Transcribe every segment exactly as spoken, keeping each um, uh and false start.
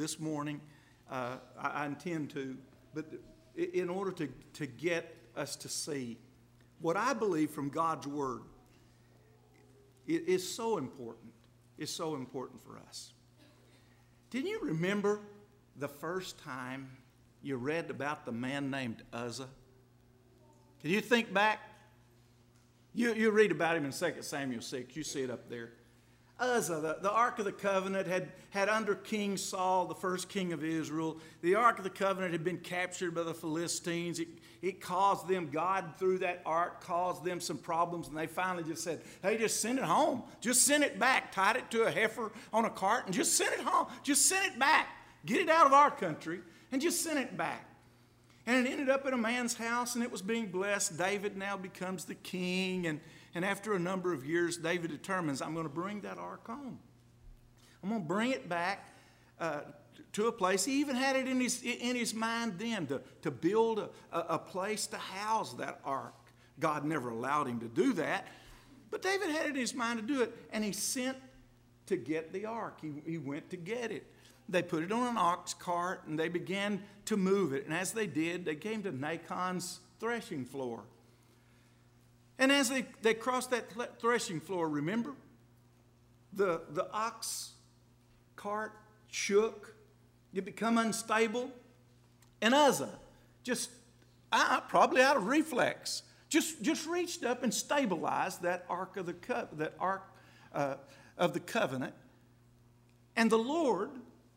this morning. Uh, I, I intend to, but in order to, to get us to see what I believe from God's Word it is so important. It's so important for us. Didn't you remember the first time you read about the man named Uzzah? Can you think back? You, you read about him in Second Samuel six. You see it up there. Uzzah, the, the Ark of the Covenant, had, had under King Saul, the first king of Israel, the Ark of the Covenant had been captured by the Philistines. It, it caused them, God through that Ark caused them some problems, and they finally just said, hey, just send it home. Just send it back. Tied it to a heifer on a cart and just send it home. Just send it back. Get it out of our country and just send it back. And it ended up in a man's house, and it was being blessed. David now becomes the king, and And after a number of years, David determines, I'm going to bring that ark home. I'm going to bring it back uh, to a place. He even had it in his, in his mind then to, to build a, a place to house that ark. God never allowed him to do that. But David had it in his mind to do it. And he sent to get the ark. He, he went to get it. They put it on an ox cart, and they began to move it. And as they did, they came to Nachon's threshing floor. And as they, they crossed that threshing floor, remember? The, the ox cart shook. It became unstable. And Uzzah, just uh, probably out of reflex, just, just reached up and stabilized that ark of the, co- that ark, uh, of the covenant. And the Lord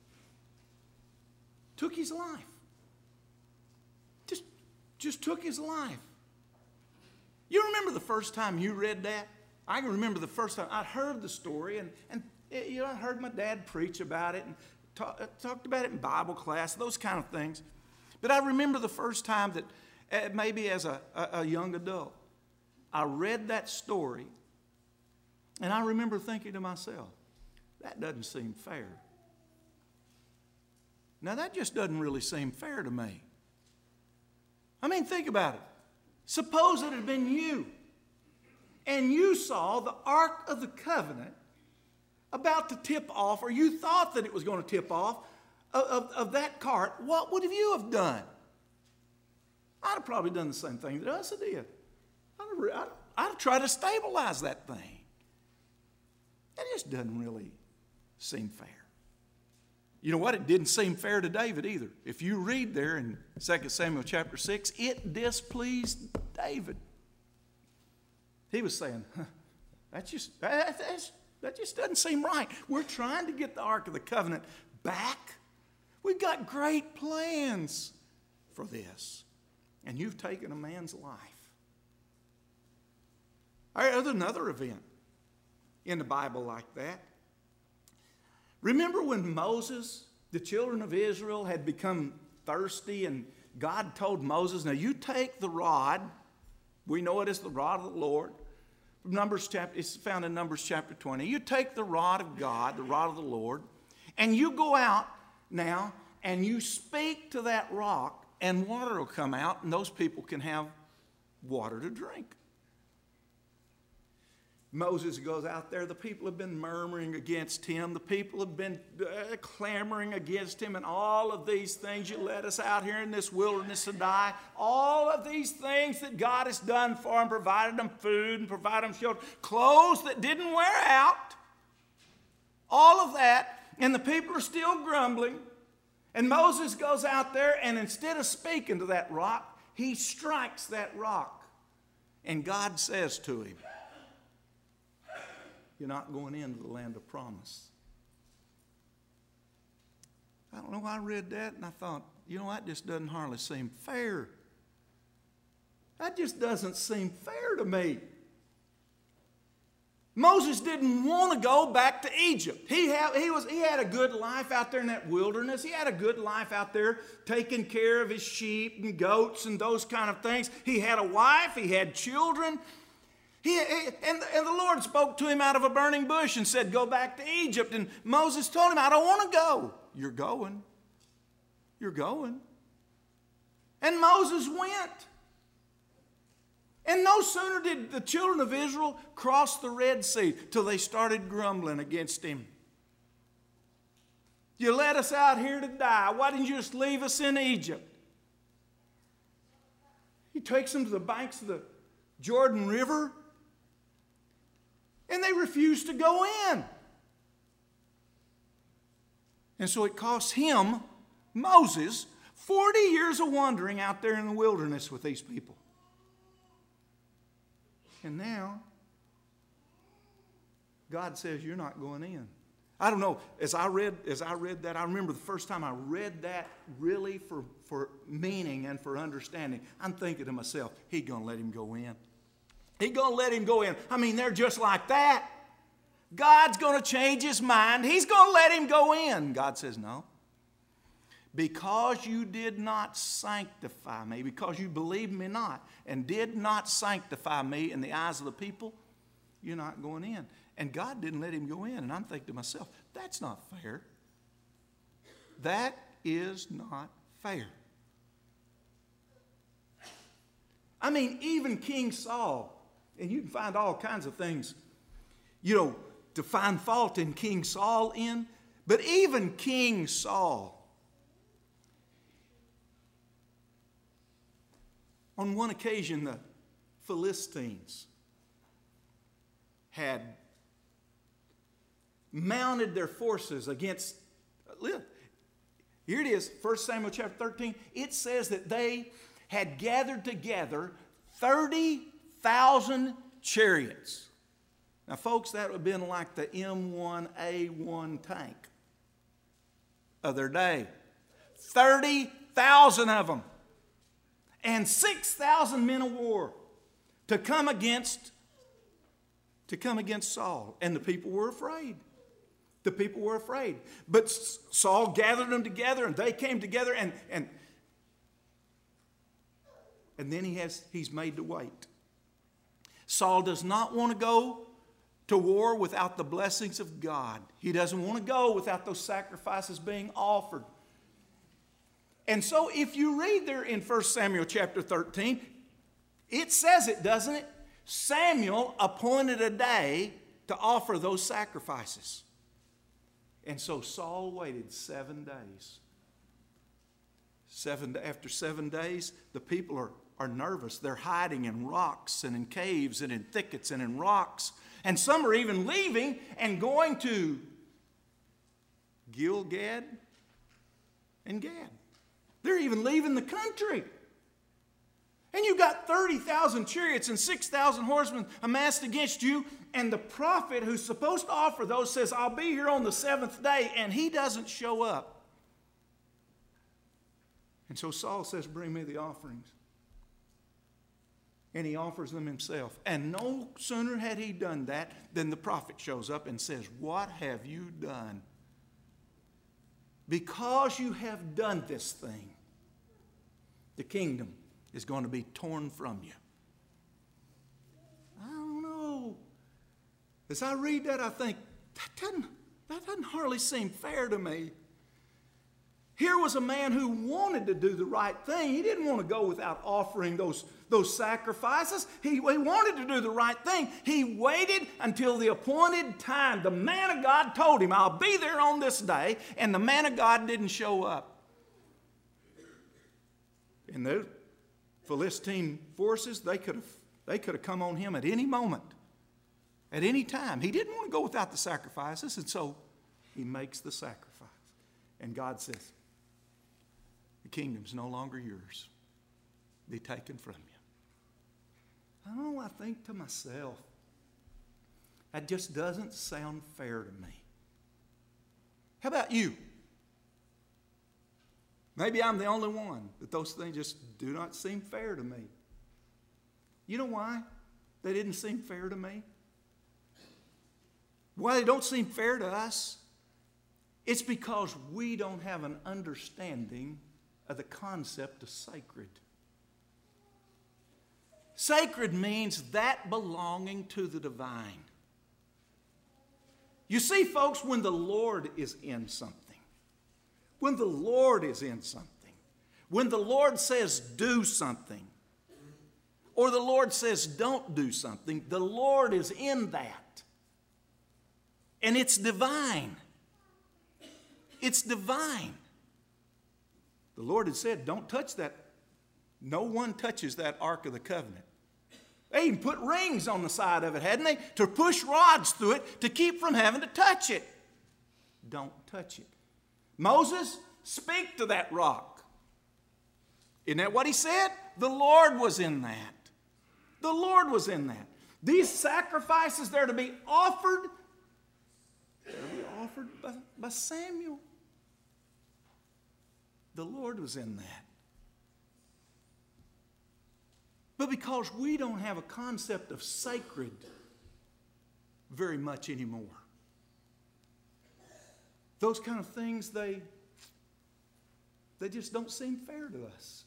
took his life. Just, just took his life. You remember the first time you read that? I can remember the first time I heard the story, and, and you know, I heard my dad preach about it and talk, talked about it in Bible class, those kind of things. But I remember the first time that uh, maybe as a, a, a young adult, I read that story, and I remember thinking to myself, that doesn't seem fair. Now, that just doesn't really seem fair to me. I mean, think about it. Suppose it had been you, and you saw the Ark of the Covenant about to tip off, or you thought that it was going to tip off of, of, of that cart. What would you have done? I'd have probably done the same thing that Uzzah did. I'd have, I'd, I'd have tried to stabilize that thing. That just doesn't really seem fair. You know what? It didn't seem fair to David either. If you read there in Second Samuel chapter six, it displeased David. He was saying, huh, that, just, that, that's, that just doesn't seem right. We're trying to get the Ark of the Covenant back. We've got great plans for this. And you've taken a man's life. There's another event in the Bible like that. Remember when Moses, the children of Israel, had become thirsty, and God told Moses, now you take the rod, we know it as the rod of the Lord. Numbers chapter, it's found in Numbers chapter twenty. You take the rod of God, the rod of the Lord, and you go out now and you speak to that rock, and water will come out, and those people can have water to drink. Moses goes out there. The people have been murmuring against him. The people have been uh, clamoring against him, and all of these things. You let us out here in this wilderness to die. All of these things that God has done for them, provided them food and provided them shelter, clothes that didn't wear out. All of that, and the people are still grumbling. And Moses goes out there, and instead of speaking to that rock, he strikes that rock. And God says to him, you're not going into the land of promise. I don't know why I read that, and I thought, you know, that just doesn't hardly seem fair. That just doesn't seem fair to me. Moses didn't want to go back to Egypt. He had, he, was, he had a good life out there in that wilderness. He had a good life out there taking care of his sheep and goats and those kind of things. He had a wife. He had children. He, he, and, and the Lord spoke to him out of a burning bush and said, go back to Egypt. And Moses told him, I don't want to go. You're going. You're going. And Moses went. And no sooner did the children of Israel cross the Red Sea till they started grumbling against him. You let us out here to die. Why didn't you just leave us in Egypt? He takes them to the banks of the Jordan River, and they refuse to go in. And so it costs him, Moses, forty years of wandering out there in the wilderness with these people. And now, God says, you're not going in. I don't know, as I read, as I read that, I remember the first time I read that really for, for meaning and for understanding. I'm thinking to myself, He's going to let him go in. He's going to let him go in. I mean, they're just like that. God's going to change his mind. He's going to let him go in. God says, no. Because you did not sanctify me, because you believed me not, and did not sanctify me in the eyes of the people, you're not going in. And God didn't let him go in. And I'm thinking to myself, that's not fair. That is not fair. I mean, even King Saul, and you can find all kinds of things, you know, to find fault in King Saul in, but even King Saul, on one occasion, the Philistines had mounted their forces against, here it is, First Samuel chapter thirteen. It says that they had gathered together thirty thousand chariots. Now, folks, that would have been like the M one A one tank of their day. thirty thousand of them. And six thousand men of war to come against, to come against Saul. And the people were afraid. The people were afraid. But Saul gathered them together, and they came together, and, and, and then he has, he's made to wait. Saul does not want to go to war without the blessings of God. He doesn't want to go without those sacrifices being offered. And so if you read there in First Samuel chapter thirteen, it says it, doesn't it? Samuel appointed a day to offer those sacrifices. And so Saul waited seven days. Seven, after seven days, the people are, are nervous. They're hiding in rocks and in caves and in thickets and in rocks. And some are even leaving and going to Gilgad and Gad. They're even leaving the country. And you've got thirty thousand chariots and six thousand horsemen amassed against you. And the prophet who's supposed to offer those says, I'll be here on the seventh day. And he doesn't show up. And so Saul says, bring me the offerings. And he offers them himself. And no sooner had he done that than the prophet shows up and says, what have you done? Because you have done this thing, the kingdom is going to be torn from you. I don't know. As I read that, I think, that doesn't, that doesn't hardly seem fair to me. Here was a man who wanted to do the right thing. He didn't want to go without offering those, those sacrifices. He, he wanted to do the right thing. He waited until the appointed time. The man of God told him, I'll be there on this day, and the man of God didn't show up. And the Philistine forces, they could have, they could have come on him at any moment, at any time. He didn't want to go without the sacrifices, and so he makes the sacrifice. And God says, the kingdom's no longer yours. Be taken from you. I don't know, I think to myself, that just doesn't sound fair to me. How about you? Maybe I'm the only one that those things just do not seem fair to me. You know why they didn't seem fair to me? Why they don't seem fair to us? It's because we don't have an understanding of the concept of sacred. Sacred means that belonging to the divine. You see, folks, when the Lord is in something, when the Lord is in something, when the Lord says do something, or the Lord says don't do something, the Lord is in that. And it's divine. It's divine. The Lord had said, don't touch that. No one touches that Ark of the Covenant. They even put rings on the side of it, hadn't they? To push rods through it to keep from having to touch it. Don't touch it. Moses, speak to that rock. Isn't that what he said? The Lord was in that. The Lord was in that. These sacrifices, they're to be offered, they're to be offered by, by Samuel. The Lord was in that. But because we don't have a concept of sacred very much anymore, those kind of things, they, they just don't seem fair to us.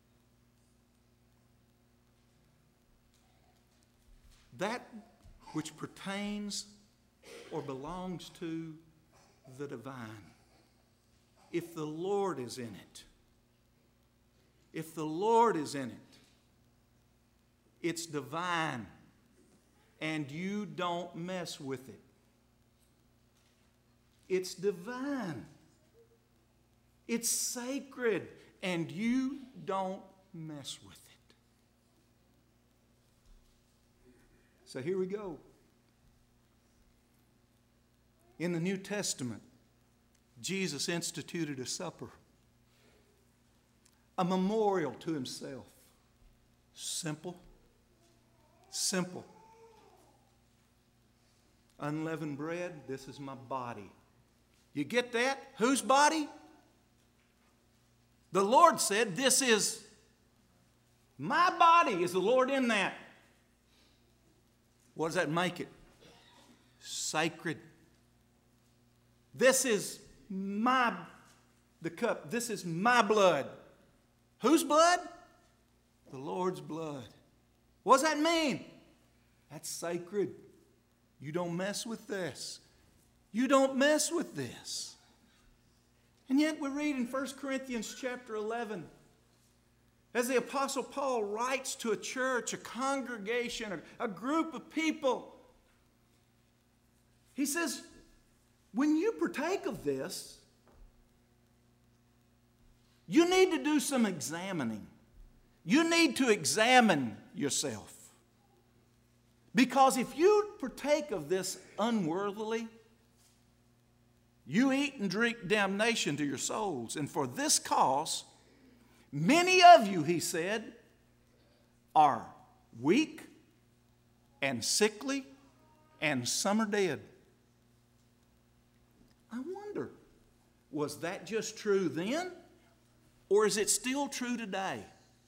That which pertains or belongs to the divine, if the Lord is in it, if the Lord is in it, it's divine, and you don't mess with it. It's divine. It's sacred, and you don't mess with it. So here we go. In the New Testament, Jesus instituted a supper, a memorial to himself. Simple, simple. Unleavened bread, this is my body. You get that? Whose body? The Lord said, this is my body. Is the Lord in that? What does that make it? Sacred. This is my, the cup. This is my blood. Whose blood? The Lord's blood. What does that mean? That's sacred. You don't mess with this. You don't mess with this. And yet we read in First Corinthians chapter eleven, as the Apostle Paul writes to a church, a congregation, a, a group of people, he says, when you partake of this, you need to do some examining. You need to examine yourself. Because if you partake of this unworthily, you eat and drink damnation to your souls. And for this cause, many of you, he said, are weak and sickly, and some are dead. I wonder, was that just true then? Or is it still true today?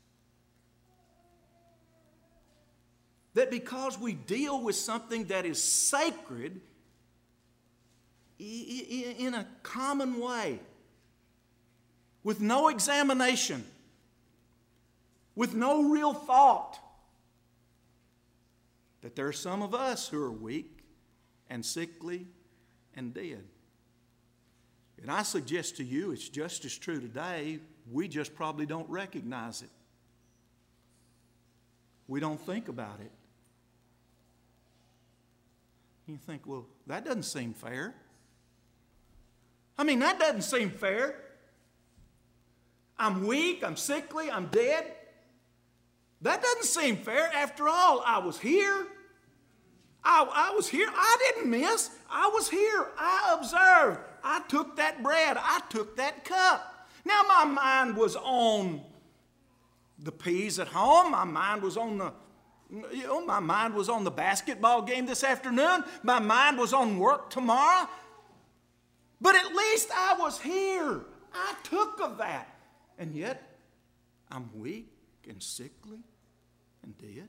That because we deal with something that is sacred in a common way, with no examination, with no real thought, that there are some of us who are weak and sickly and dead. And I suggest to you it's just as true today. We just probably don't recognize it. We don't think about it. You think, well, that doesn't seem fair. I mean, that doesn't seem fair. I'm weak, I'm sickly, I'm dead. That doesn't seem fair. After all, I was here. I, I was here. I didn't miss. I was here. I observed. I took that bread. I took that cup. Now my mind was on the peas at home. My mind was on the, you know, my mind was on the basketball game this afternoon. My mind was on work tomorrow. But at least I was here. I took of that. And yet, I'm weak and sickly and dead.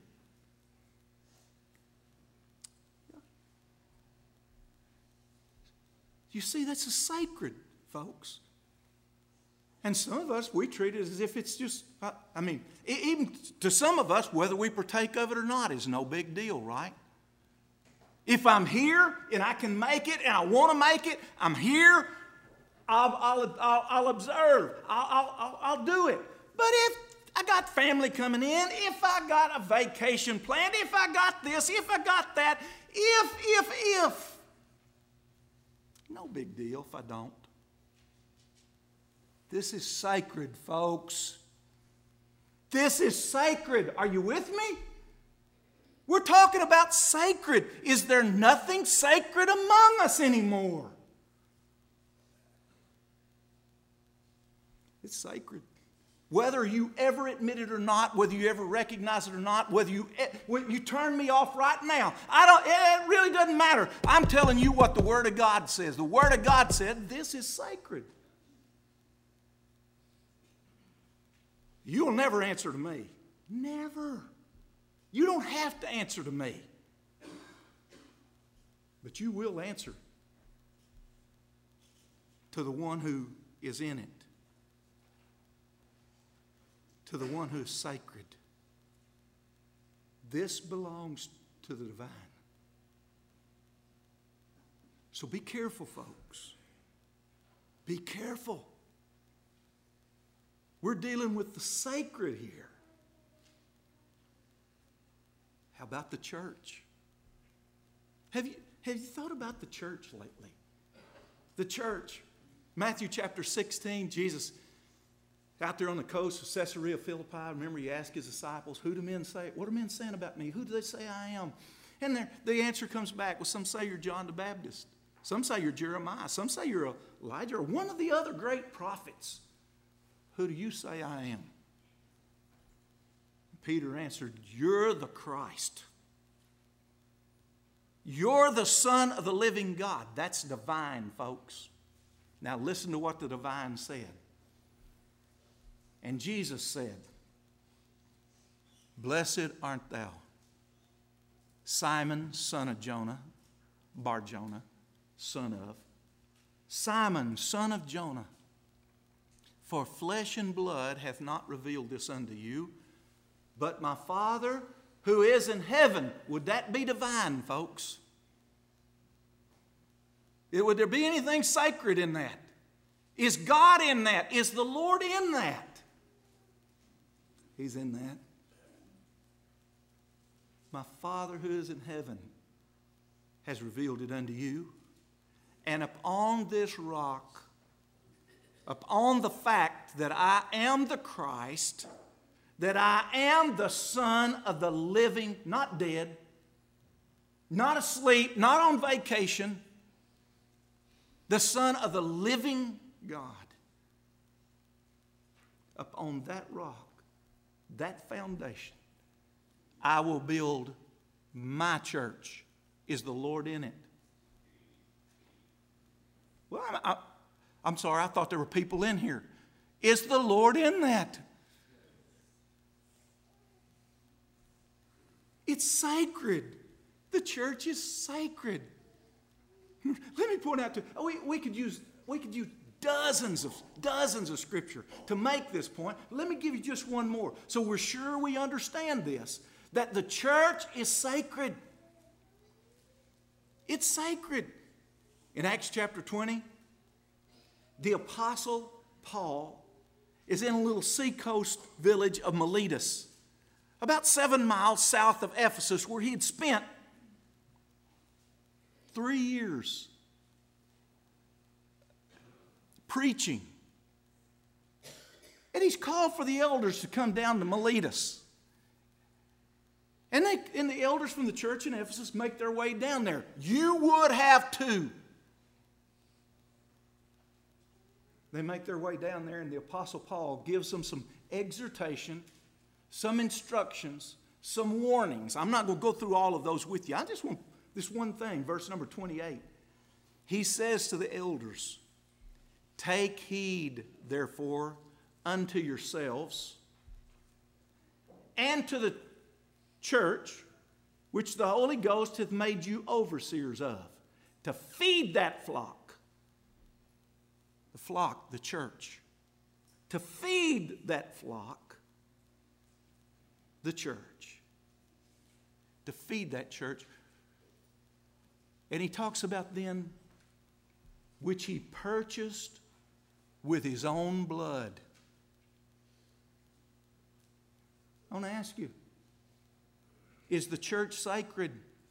You see, that's a sacred, folks. And some of us, we treat it as if it's just, I mean, even to some of us, whether we partake of it or not is no big deal, right? If I'm here and I can make it and I want to make it, I'm here, I'll, I'll, I'll, I'll observe, I'll, I'll, I'll do it. But if I got family coming in, if I got a vacation planned, if I got this, if I got that, if, if, if, no big deal if I don't. This is sacred, folks. This is sacred. Are you with me? We're talking about sacred. Is there nothing sacred among us anymore? It's sacred. Whether you ever admit it or not, whether you ever recognize it or not, whether you, when you turn me off right now, I don't, it really doesn't matter. I'm telling you what the Word of God says. The Word of God said this is sacred. You'll never answer to me. Never. You don't have to answer to me. But you will answer to the one who is in it. To the one who is sacred. This belongs to the divine. So be careful, folks. Be careful. We're dealing with the sacred here. How about the church? Have you, have you thought about the church lately? The church. Matthew chapter sixteen, Jesus out there on the coast of Caesarea Philippi, remember he asked his disciples, who do men say, what are men saying about me? Who do they say I am? And there, the answer comes back, well, some say you're John the Baptist. Some say you're Jeremiah. Some say you're Elijah or one of the other great prophets. Who do you say I am? Peter answered, you're the Christ. You're the Son of the living God. That's divine, folks. Now listen to what the divine said. And Jesus said, blessed art thou, Simon, son of Jonah, Bar-Jonah, son of, Simon, son of Jonah, for flesh and blood hath not revealed this unto you, but my Father who is in heaven. Would that be divine, folks? Would there be anything sacred in that? Is God in that? Is the Lord in that? He's in that. My Father who is in heaven has revealed it unto you. And upon this rock, upon the fact that I am the Christ, that I am the Son of the living, not dead, not asleep, not on vacation, the Son of the living God. Upon that rock, that foundation, I will build my church. Is the Lord in it? Well, I, I, I'm sorry, I thought there were people in here. Is the Lord in that? It's sacred. The church is sacred. Let me point out to you, we, we could use we could use dozens of dozens of scripture to make this point. Let me give you just one more, so we're sure we understand this: that the church is sacred. It's sacred. In Acts chapter twenty, the apostle Paul is in a little seacoast village of Miletus, about seven miles south of Ephesus, where he had spent three years preaching. And he's called for the elders to come down to Miletus. And, they, and the elders from the church in Ephesus make their way down there. You would have too. They make their way down there, and the Apostle Paul gives them some exhortation, some instructions, some warnings. I'm not going to go through all of those with you. I just want this one thing, verse number twenty-eight. He says to the elders, take heed, therefore, unto yourselves and to the church, which the Holy Ghost hath made you overseers of, to feed that flock. The flock, the church. To feed that flock, the church. To feed that church. And he talks about then, which he purchased with his own blood. I want to ask you, is the church sacred?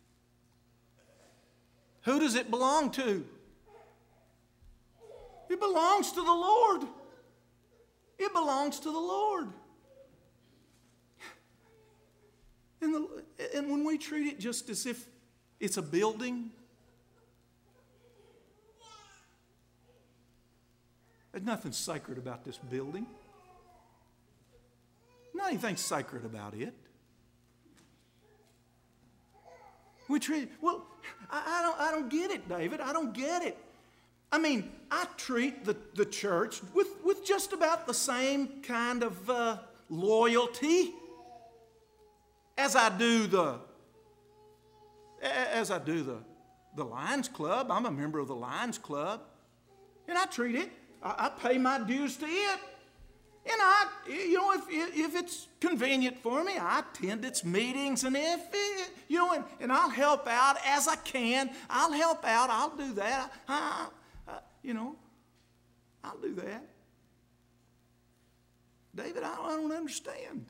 Who does it belong to? It belongs to the Lord. belongs to the Lord. And, the, and when we treat it just as if it's a building, there's nothing sacred about this building. Not anything sacred about it. We treat it, well, I, I, don't, I don't get it, David. I don't get it. I mean, I treat the, the church with, with just about the same kind of uh, loyalty as I do the as I do the, the Lions Club. I'm a member of the Lions Club. And I treat it. I, I pay my dues to it. And I, you know, if, if it's convenient for me, I attend its meetings, and if, it, you know, and, and I'll help out as I can. I'll help out. I'll do that. I, I, you know, I'll do that. David, I, I don't understand.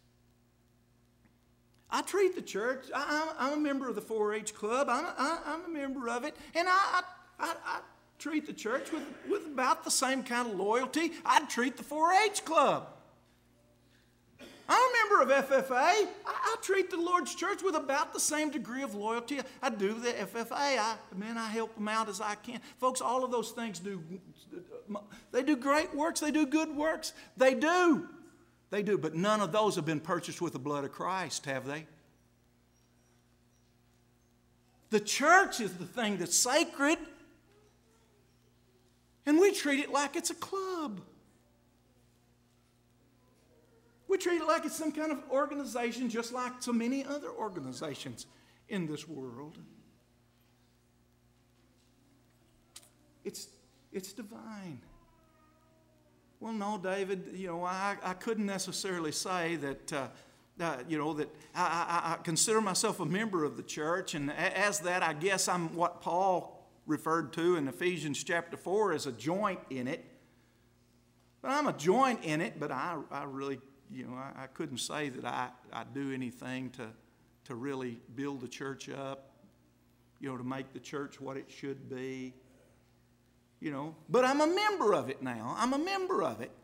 I treat the church. I, I'm a member of the four H club. I'm, I, I'm a member of it, and I, I, I treat the church with, with about the same kind of loyalty I'd treat the four H club. I'm a member of F F A. I, I treat the Lord's church with about the same degree of loyalty I do the F F A. I, man, I help them out as I can. Folks, all of those things do, they do great works. They do good works. They do. They do, but none of those have been purchased with the blood of Christ, have they? The church is the thing that's sacred. And we treat it like it's a club. We treat it like it's some kind of organization, just like so many other organizations in this world. It's, it's divine. Well, no, David, you know, I, I couldn't necessarily say that, uh, uh, you know, that I, I, I consider myself a member of the church, and as that, I guess I'm what Paul referred to in Ephesians chapter four as a joint in it. But I'm a joint in it, but I, I really, you know, I, I couldn't say that I, I do anything to, to really build the church up, you know, to make the church what it should be, you know. But I'm a member of it now. I'm a member of it.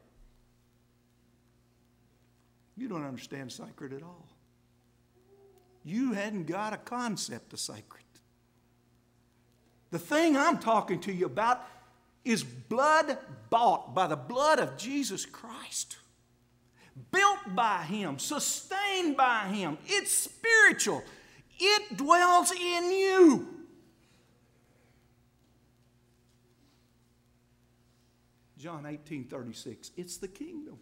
You don't understand sacred at all. You hadn't got a concept of sacred. The thing I'm talking to you about is blood bought by the blood of Jesus Christ. Built by Him, sustained by Him. It's spiritual. It dwells in you. John eighteen thirty-six. It's the kingdom.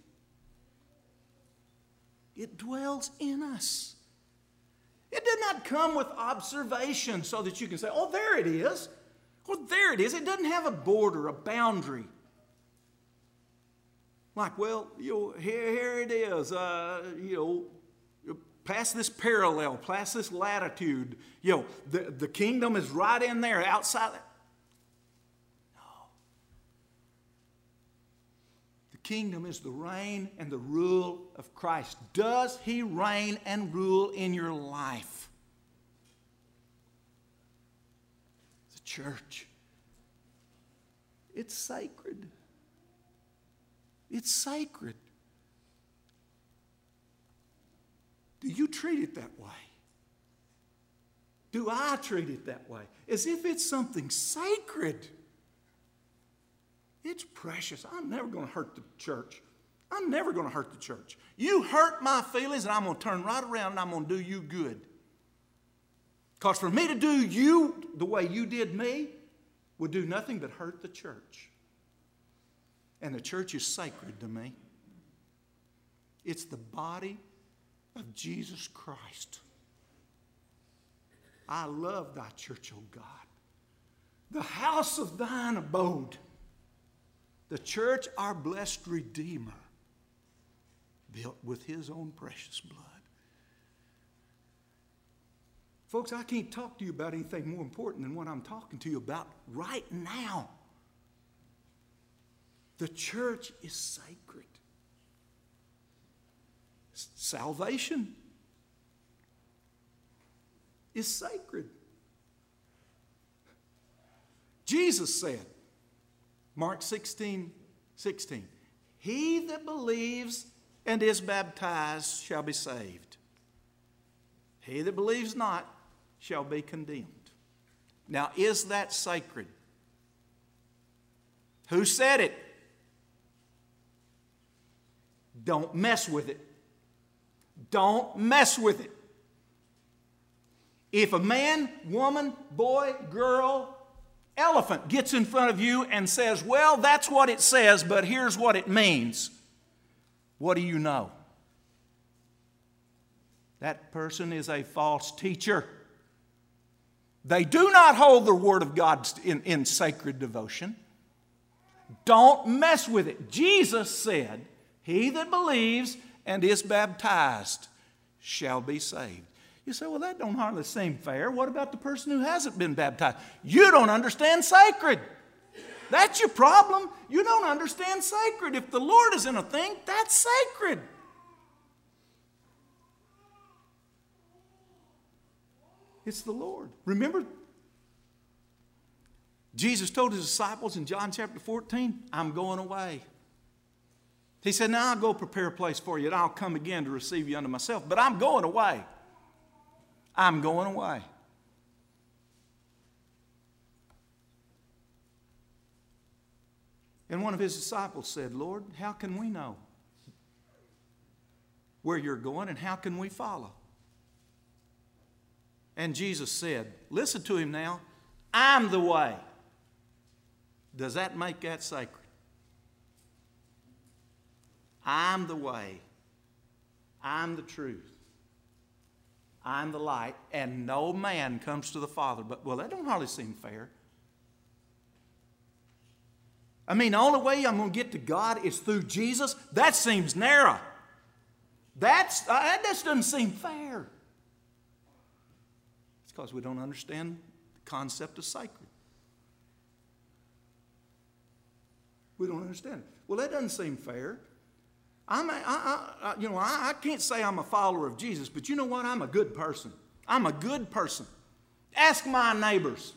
It dwells in us. It did not come with observation so that you can say, oh, there it is. Well, there it is. It doesn't have a border, a boundary. Like, well, you know, here, here it is. Uh, you know, past this parallel, past this latitude. You know, the, the kingdom is right in there, outside. No. The kingdom is the reign and the rule of Christ. Does He reign and rule in your life? Church. It's sacred. It's sacred. Do you treat it that way? Do I treat it that way? As if it's something sacred. It's precious. I'm never going to hurt the church. I'm never going to hurt the church. You hurt my feelings, and I'm going to turn right around and I'm going to do you good. Because for me to do you the way you did me would do nothing but hurt the church. And the church is sacred to me. It's the body of Jesus Christ. I love thy church, O God. The house of thine abode. The church, our blessed Redeemer, built with His own precious blood. Folks, I can't talk to you about anything more important than what I'm talking to you about right now. The church is sacred. Salvation is sacred. Jesus said, Mark sixteen, sixteen, He that believes and is baptized shall be saved. He that believes not shall be condemned. Now, is that sacred? Who said it? Don't mess with it. Don't mess with it. If a man, woman, boy, girl, elephant gets in front of you and says, well, that's what it says, but here's what it means, what do you know? That person is a false teacher. They do not hold the Word of God in, in sacred devotion. Don't mess with it. Jesus said, he that believes and is baptized shall be saved. You say, well, that don't hardly seem fair. What about the person who hasn't been baptized? You don't understand sacred. That's your problem. You don't understand sacred. If the Lord is in a thing, that's sacred. It's the Lord. Remember, Jesus told his disciples in John chapter fourteen, I'm going away. He said, now I'll go prepare a place for you, and I'll come again to receive you unto myself. But I'm going away. I'm going away. And one of his disciples said, Lord, how can we know where you're going, and how can we follow? And Jesus said, listen to him now, I'm the way. Does that make that sacred? I'm the way. I'm the truth. I'm the light, and no man comes to the Father. But, well, that don't hardly seem fair. I mean, the only way I'm going to get to God is through Jesus? That seems narrow. That's, uh, that just doesn't seem fair. It's because we don't understand the concept of sacred. We don't understand it. Well, that doesn't seem fair. I'm a, I, I, you know, I, I can't say I'm a follower of Jesus, but you know what? I'm a good person. I'm a good person. Ask my neighbors.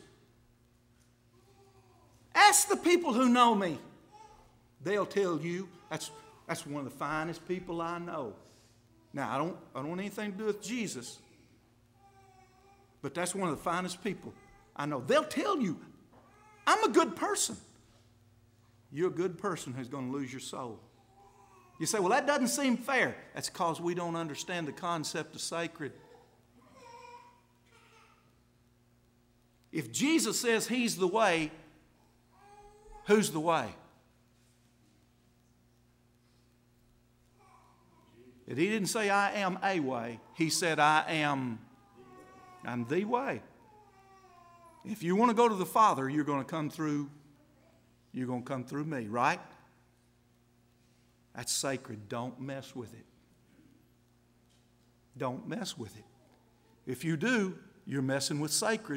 Ask the people who know me. They'll tell you that's, that's one of the finest people I know. Now, I don't, I don't want anything to do with Jesus, but that's one of the finest people I know. They'll tell you, I'm a good person. You're a good person who's going to lose your soul. You say, well, that doesn't seem fair. That's because we don't understand the concept of sacred. If Jesus says he's the way, who's the way? And he didn't say, I am a way. He said, I am, I'm the way. If you want to go to the Father, you're going to come through, you're going to come through me, right? That's sacred. Don't mess with it. Don't mess with it. If you do, you're messing with sacred.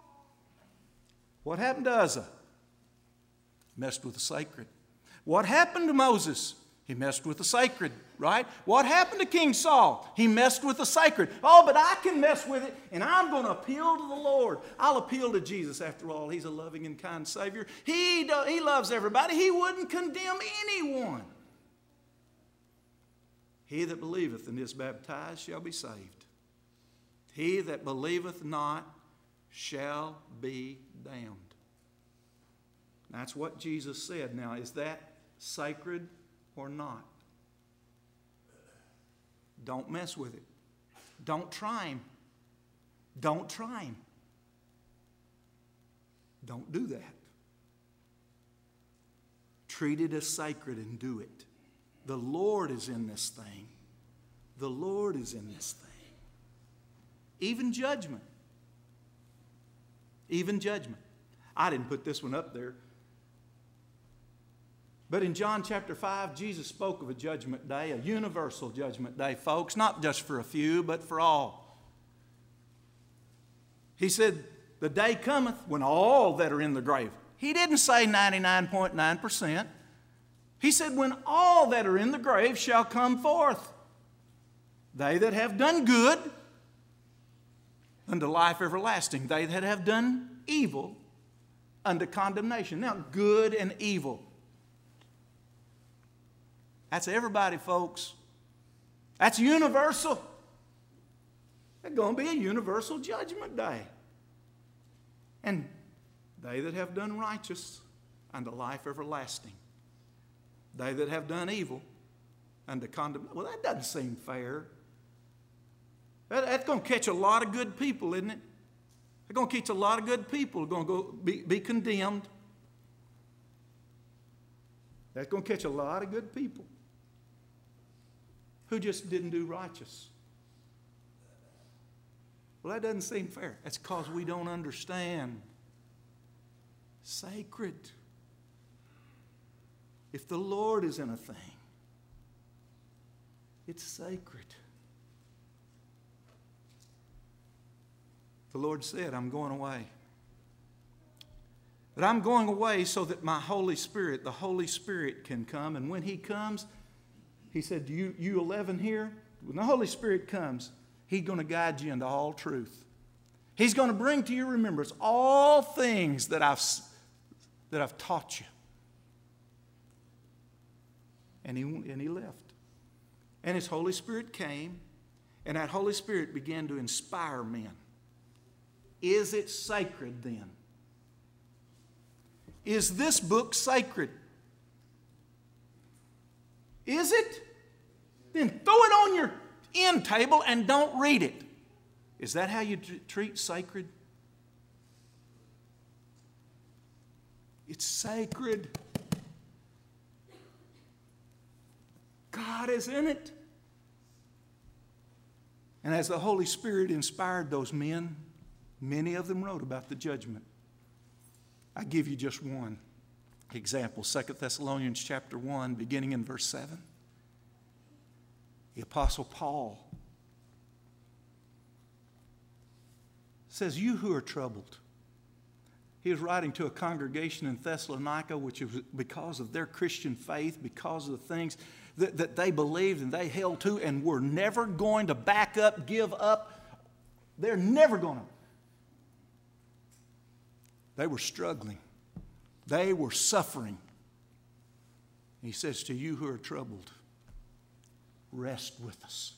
What happened to Uzzah? Messed with the sacred. What happened to Moses? He messed with the sacred, right? What happened to King Saul? He messed with the sacred. Oh, but I can mess with it, and I'm going to appeal to the Lord. I'll appeal to Jesus. After all, he's a loving and kind Savior. He, do, he loves everybody. He wouldn't condemn anyone. He that believeth and is baptized shall be saved. He that believeth not shall be damned. That's what Jesus said. Now, is that sacred or not? Don't mess with it. Don't try him. Don't try him. Don't do that. Treat it as sacred and do it. The Lord is in this thing. The Lord is in this thing. Even judgment. Even judgment. I didn't put this one up there. But in John chapter five, Jesus spoke of a judgment day, a universal judgment day, folks, not just for a few, but for all. He said, the day cometh when all that are in the grave. He didn't say ninety-nine point nine percent. He said, when all that are in the grave shall come forth, they that have done good unto life everlasting, they that have done evil unto condemnation. Now, good and evil. That's everybody, folks. That's universal. There's going to be a universal judgment day. And they that have done righteous unto life everlasting. They that have done evil unto condemnation. Well, that doesn't seem fair. That, that's going to catch a lot of good people, isn't it? They're going to catch a lot of good people. They're going to go be, be condemned. That's going to catch a lot of good people who just didn't do righteous. Well, that doesn't seem fair. That's because we don't understand. Sacred. If the Lord is in a thing, it's sacred. The Lord said, I'm going away. But I'm going away so that my Holy Spirit, the Holy Spirit can come. And when He comes, He said, you, you eleven here, when the Holy Spirit comes, He's going to guide you into all truth. He's going to bring to your remembrance all things that I've, that I've taught you. And he, and he left. And His Holy Spirit came, and that Holy Spirit began to inspire men. Is it sacred then? Is this book sacred? Is it? Then throw it on your end table and don't read it. Is that how you t- treat sacred? It's sacred. God is in it. And as the Holy Spirit inspired those men, many of them wrote about the judgment. I give you just one example. Second Thessalonians chapter one, beginning in verse seven. The Apostle Paul says, you who are troubled. He was writing to a congregation in Thessalonica, which was because of their Christian faith, because of the things that, that they believed and they held to and were never going to back up, give up. They're never going to. They were struggling. They were suffering. He says to you who are troubled, rest with us.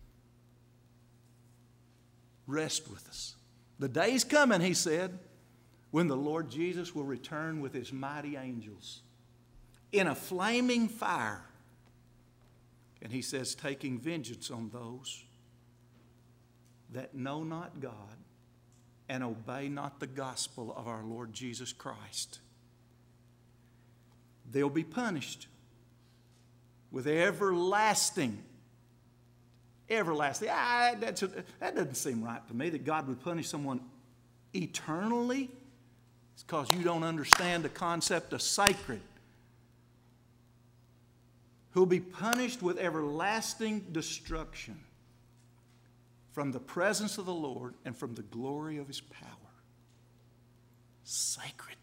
Rest with us. The day's coming, he said, when the Lord Jesus will return with His mighty angels in a flaming fire. And he says, taking vengeance on those that know not God and obey not the gospel of our Lord Jesus Christ. They'll be punished with everlasting, everlasting. Ah, that's a, that doesn't seem right to me, that God would punish someone eternally. It's because you don't understand the concept of sacred. Who'll be punished with everlasting destruction from the presence of the Lord and from the glory of His power. Sacred.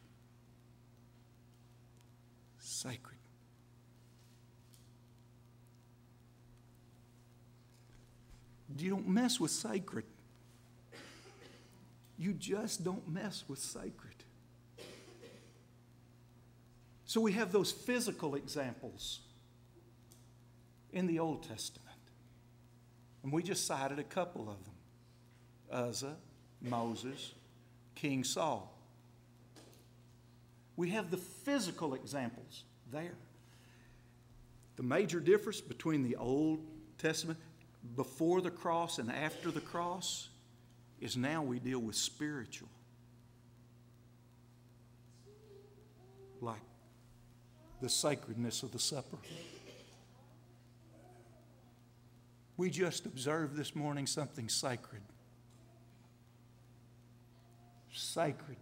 Sacred. You don't mess with sacred. You just don't mess with sacred. So we have those physical examples in the Old Testament. And we just cited a couple of them. Uzzah, Moses, King Saul. We have the physical examples there. The major difference between the Old Testament, before the cross and after the cross, is now we deal with spiritual. Like the sacredness of the supper. We just observed this morning something sacred. Sacred.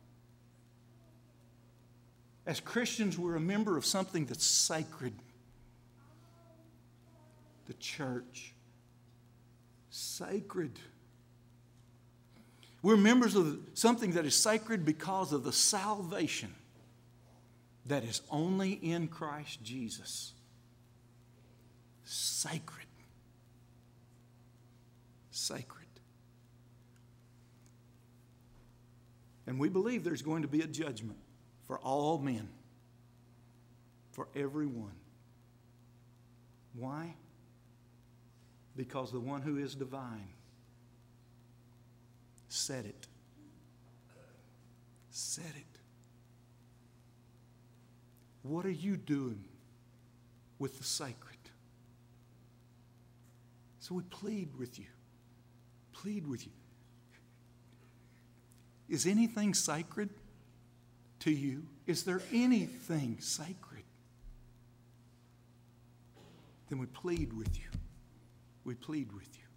As Christians, we're a member of something that's sacred. The church. Sacred. We're members of something that is sacred because of the salvation that is only in Christ Jesus. Sacred. Sacred. And we believe there's going to be a judgment for all men, for everyone. Why? Because the one who is divine said it. Said it. What are you doing with the sacred? So we plead with you. Plead with you. Is anything sacred to you? Is there anything sacred? Then we plead with you. We plead with you.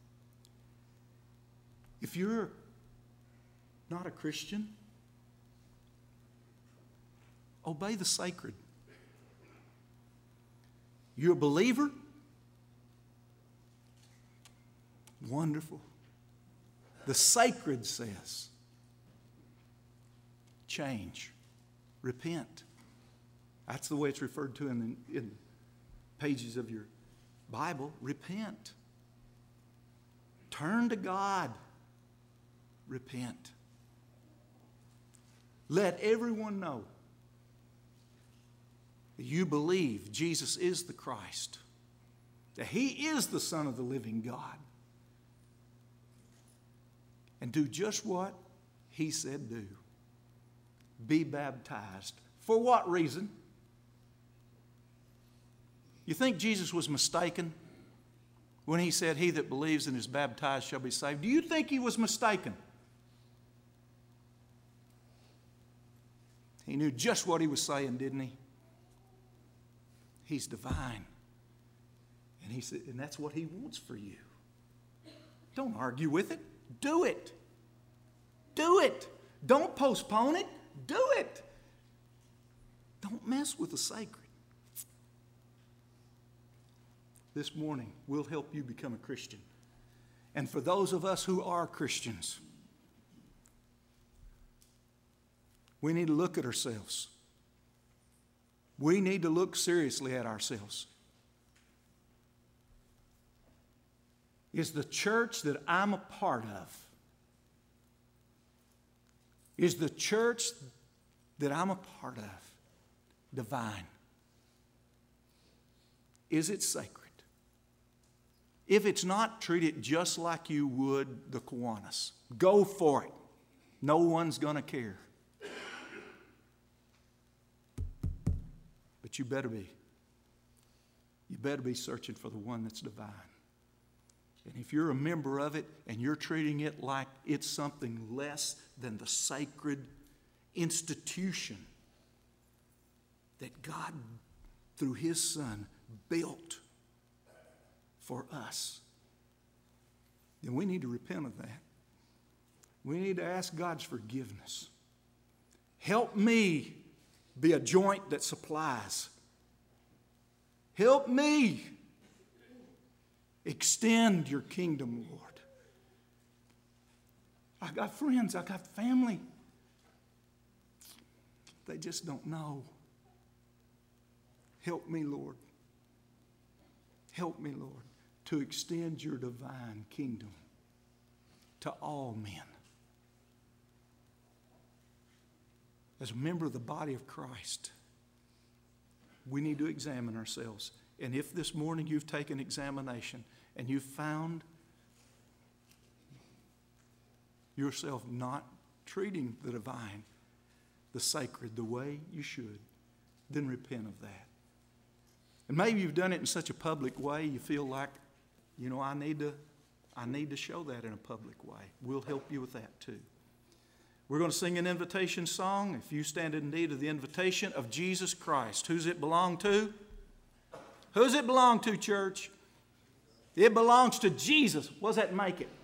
If you're not a Christian, obey the sacred. You're a believer? Wonderful. The sacred says, change, repent. That's the way it's referred to in the in pages of your Bible. Repent. Turn to God. Repent. Let everyone know that you believe Jesus is the Christ, that He is the Son of the living God. And do just what He said do. Be baptized. For what reason? You think Jesus was mistaken when He said, "He that believes and is baptized shall be saved"? Do you think He was mistaken? He knew just what He was saying, didn't He? He's divine. And He said, and that's what He wants for you. Don't argue with it. Do it. Do it. Don't postpone it. Do it. Don't mess with the sacred. This morning, we'll help you become a Christian. And for those of us who are Christians, we need to look at ourselves. We need to look seriously at ourselves. Is the church that I'm a part of, is the church that I'm a part of divine? Is it sacred? If it's not, treat it just like you would the Kiwanis. Go for it. No one's going to care. But you better be. You better be searching for the one that's divine. And if you're a member of it and you're treating it like it's something less than the sacred institution that God, through His Son, built for us, then we need to repent of that. We need to ask God's forgiveness. Help me be a joint that supplies. Help me extend your kingdom, Lord. I got friends, I got family. They just don't know. Help me, Lord. Help me, Lord, to extend your divine kingdom to all men. As a member of the body of Christ, we need to examine ourselves. And if this morning you've taken examination and you've found yourself not treating the divine, the sacred, the way you should, then repent of that. And maybe you've done it in such a public way, you feel like, you know, I need to, I need to show that in a public way. We'll help you with that too. We're going to sing an invitation song. If you stand in need of the invitation of Jesus Christ, who's it belong to? Who's it belong to, church? It belongs to Jesus. What does that make it?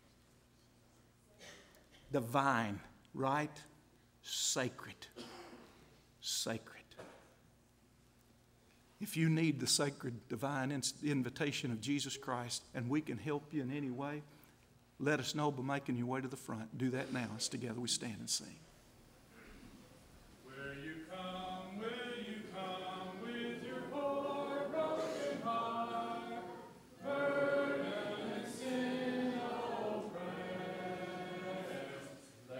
Divine, right? Sacred. Sacred. If you need the sacred, divine invitation of Jesus Christ and we can help you in any way, let us know by making your way to the front. Do that now as together we stand and sing.